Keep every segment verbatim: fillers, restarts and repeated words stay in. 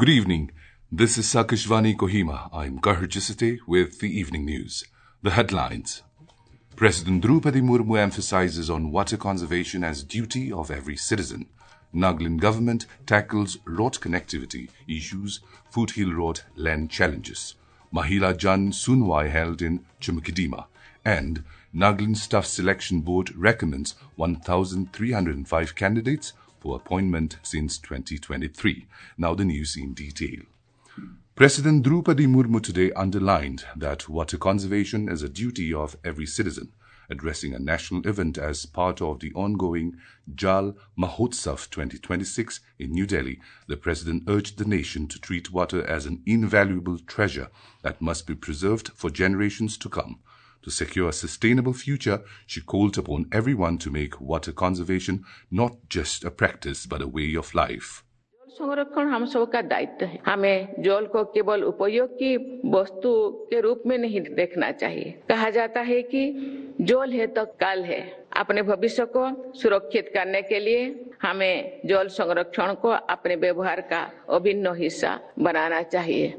Good evening. This is Sakashvani Kohima. I'm Kahar Chisate with the evening news. The headlines. President Droupadi Murmu emphasizes on water conservation as duty of every citizen. Nagaland government tackles road connectivity issues, Foothill Road land challenges. Mahila Jan Sunwai held in Chumukidima. And Nagaland Staff Selection Board recommends one thousand three hundred five candidates for appointment since twenty twenty-three. Now the news in detail. President Droupadi Murmu today underlined that water conservation is a duty of every citizen. Addressing a national event as part of the ongoing Jal Mahotsav twenty twenty-six in New Delhi, the President urged the nation to treat water as an invaluable treasure that must be preserved for generations to come. To secure a sustainable future, she called upon everyone to make water conservation not just a practice but a way of life. संरक्षण हम सब का दायित्व है। हमें जल को केवल उपयोग की वस्तु के रूप में नहीं देखना चाहिए। कहा जाता है कि जल है तो कल है। अपने भविष्य को सुरक्षित करने के लिए हमें जल संरक्षण को अपने व्यवहार का अभिन्न हिस्सा बनाना चाहिए।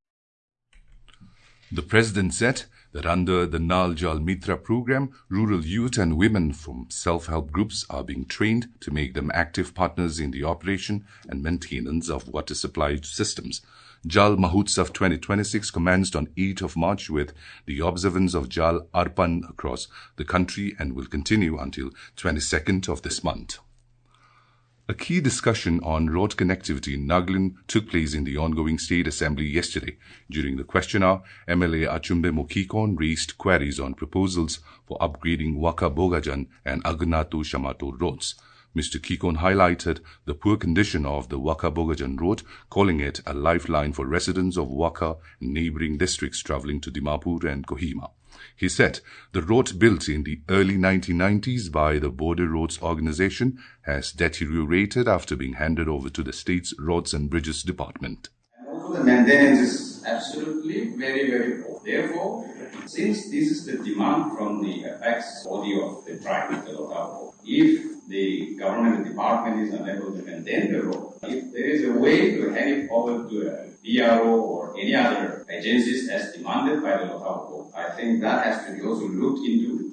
The President said that under the Nal Jal Mitra program, rural youth and women from self-help groups are being trained to make them active partners in the operation and maintenance of water supply systems. Jal Mahotsav twenty twenty-six commenced on eighth of March with the observance of Jal Arpan across the country and will continue until twenty-second of this month. A key discussion on road connectivity in Nagaland took place in the ongoing State Assembly yesterday. During the question hour, M L A Achumbe Mokikon raised queries on proposals for upgrading Waka Bogajan and Agunato Shamato roads. Mister Kikon highlighted the poor condition of the Waka Bogajan road, calling it a lifeline for residents of Waka and neighboring districts travelling to Dimapur and Kohima. He said the road built in the early nineteen nineties by the Border Roads Organization has deteriorated after being handed over to the state's Roads and Bridges Department. And also the maintenance is absolutely very, very poor. Therefore, since this is the demand from the apex body of the tribe, the local, if the government department is unable to maintain the road, if there is a way to hand it over to a B R O or any other agencies as demanded by the local, I think that has to be also looked into.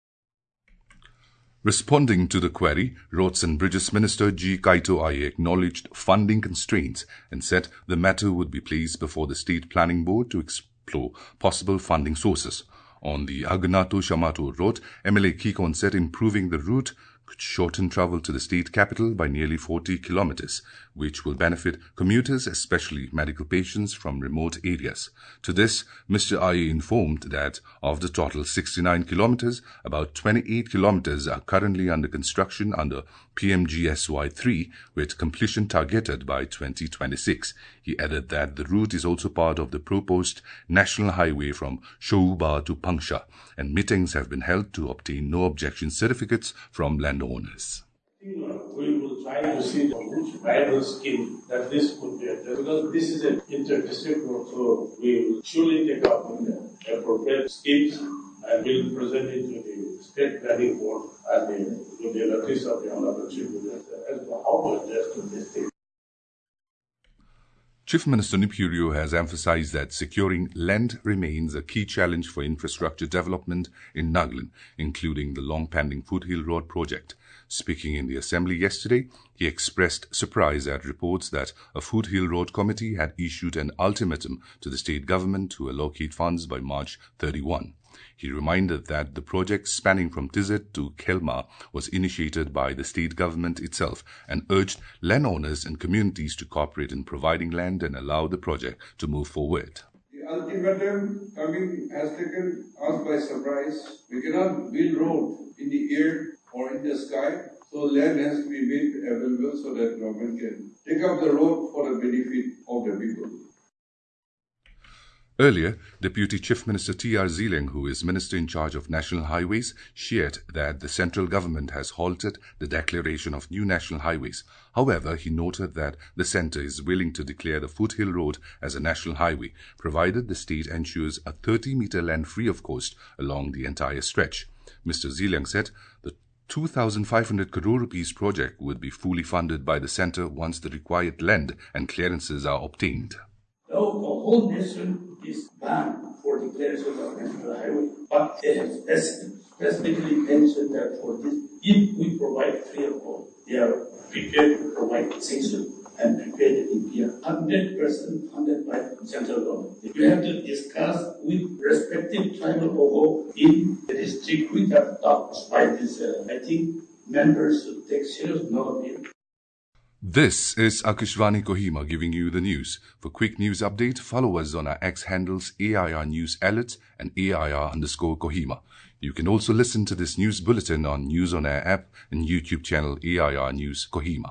Responding to the query, Roads and Bridges Minister G. Kaito Aye acknowledged funding constraints and said the matter would be placed before the State Planning Board to explore possible funding sources. On the Agunato Shamato road, M L A Kikon said improving the route could shorten travel to the state capital by nearly forty kilometers, which will benefit commuters, especially medical patients from remote areas. To this, Mister Aye informed that of the total sixty-nine kilometers, about twenty-eight kilometers are currently under construction under P M G S Y three, with completion targeted by twenty twenty-six. He added that the route is also part of the proposed national highway from Shouba to Pangsha, and meetings have been held to obtain no objection certificates from landowners. We will try to see which viable scheme that this could be addressed, because this is an inter-district road, so we will surely take up the appropriate schemes and we will present it to the State Planning Board and the, with the notice of the Honorable Chief Minister as to how to address this thing. Chief Minister Nipurio has emphasized that securing land remains a key challenge for infrastructure development in Nagaland, including the long-pending Foothill Road project. Speaking in the Assembly yesterday, he expressed surprise at reports that a Foothill Road committee had issued an ultimatum to the state government to allocate funds by March thirty-first. He reminded that the project spanning from Tizet to Khelma was initiated by the state government itself and urged landowners and communities to cooperate in providing land and allow the project to move forward. The ultimatum coming has taken us by surprise. We cannot build road in the air or in the sky, so land has to be made available so that government can take up the road for the benefit of the people. Earlier, Deputy Chief Minister T R Zileng, who is Minister in charge of National Highways, shared that the central government has halted the declaration of new national highways. However, he noted that the centre is willing to declare the Foothill Road as a national highway, provided the state ensures a thirty metre land free of coast along the entire stretch. Mister Zileng said the two thousand five hundred crore rupees project would be fully funded by the centre once the required land and clearances are obtained. No, the whole nation is banned for the clearances of national highway, but they have specifically mentioned that for this, if we provide free of all, they are prepared to provide sanction and prepared in here, one hundred percent funded by central government. We have to discuss with respective tribal Oho in the district. We have talked by this. Uh, I think members should take serious note of it. This is Akashvani Kohima giving you the news. For quick news update, follow us on our X handles A I R News Alerts and A I R underscore Kohima. You can also listen to this news bulletin on News on Air app and YouTube channel A I R News Kohima.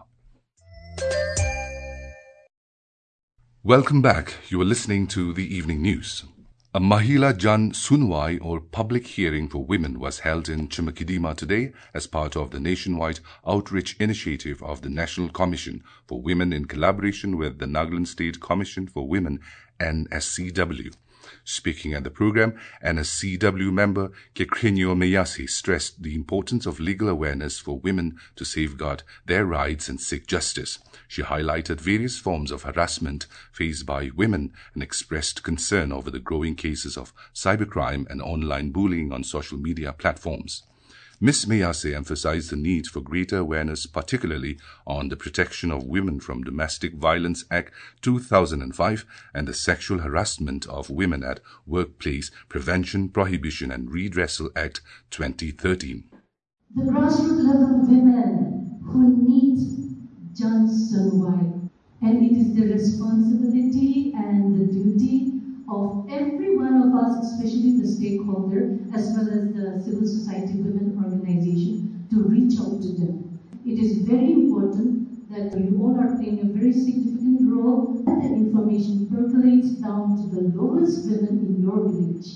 Welcome back. You are listening to the evening news. A Mahila Jan Sunwai or public hearing for women was held in Chimakidima today as part of the nationwide outreach initiative of the National Commission for Women in collaboration with the Nagaland State Commission for Women N S C W. Speaking at the program, N S C W member Kekrenyo Meyasi stressed the importance of legal awareness for women to safeguard their rights and seek justice. She highlighted various forms of harassment faced by women and expressed concern over the growing cases of cybercrime and online bullying on social media platforms. Miz Meyase emphasized the need for greater awareness, particularly on the Protection of Women from Domestic Violence Act two thousand five and the Sexual Harassment of Women at Workplace Prevention, Prohibition and Redressal Act twenty thirteen. The grassroots level women who need Jan Sunwai, and it is the responsibility and the duty of every one of us, especially the stakeholder, as well as the civil society women organization, to reach out to them. It is very important that you all are playing a very significant role, and the information percolates down to the lowest women in your village.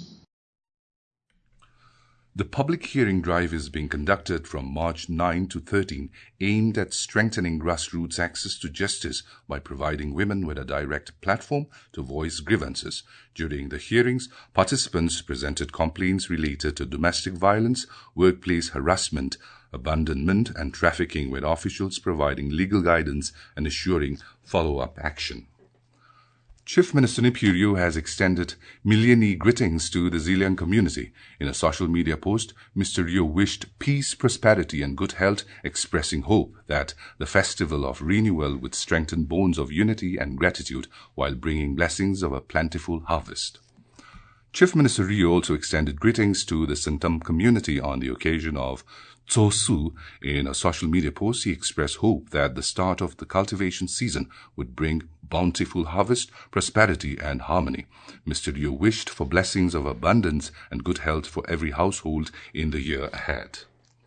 The public hearing drive is being conducted from March ninth to thirteenth, aimed at strengthening grassroots access to justice by providing women with a direct platform to voice grievances. During the hearings, participants presented complaints related to domestic violence, workplace harassment, abandonment, and trafficking, with officials providing legal guidance and assuring follow-up action. Chief Minister Nipurio has extended Miliani greetings to the Ziliang community. In a social media post, Mister Rio wished peace, prosperity and good health, expressing hope that the festival of renewal would strengthen bonds of unity and gratitude while bringing blessings of a plentiful harvest. Chief Minister Rio also extended greetings to the Santam community on the occasion of Tsosu. In a social media post, he expressed hope that the start of the cultivation season would bring bountiful harvest, prosperity and harmony. Mister Rio wished for blessings of abundance and good health for every household in the year ahead.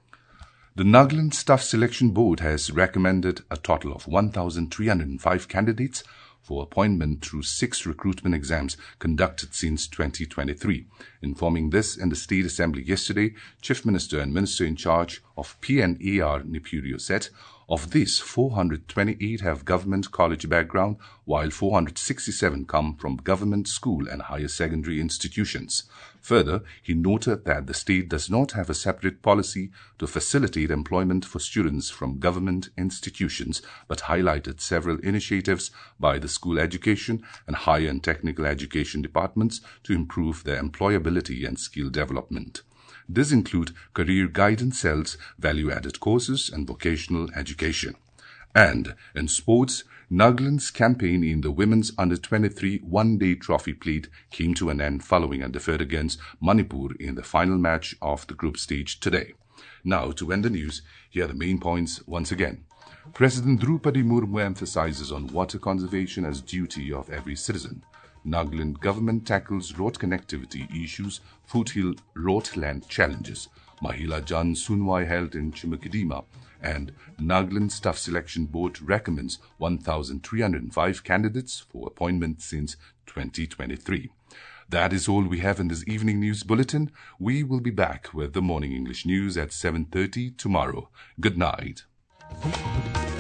The Nagaland Staff Selection Board has recommended a total of one thousand three hundred five candidates for appointment through six recruitment exams conducted since twenty twenty-three. Informing this in the State Assembly yesterday, Chief Minister and Minister in charge of P N A R Nipurio said, of these, four hundred twenty-eight have government college background, while four hundred sixty-seven come from government school and higher secondary institutions. Further, he noted that the state does not have a separate policy to facilitate employment for students from government institutions, but highlighted several initiatives by the school education and higher and technical education departments to improve their employability and skill development. These include career guidance cells, value-added courses, and vocational education. And in sports, Nagaland's campaign in the women's under twenty-three one-day trophy plate came to an end following a defeat against Manipur in the final match of the group stage today. Now, to end the news, here are the main points once again. President Drupadi Murmu emphasizes on water conservation as duty of every citizen. Nagaland government tackles road connectivity issues, foothill road land challenges. Mahila Jan Sunwai held in Chimakidima, and Nagaland Staff Selection Board recommends one thousand three hundred five candidates for appointment since twenty twenty-three. That is all we have in this evening news bulletin. We will be back with the morning English news at seven thirty tomorrow. Good night.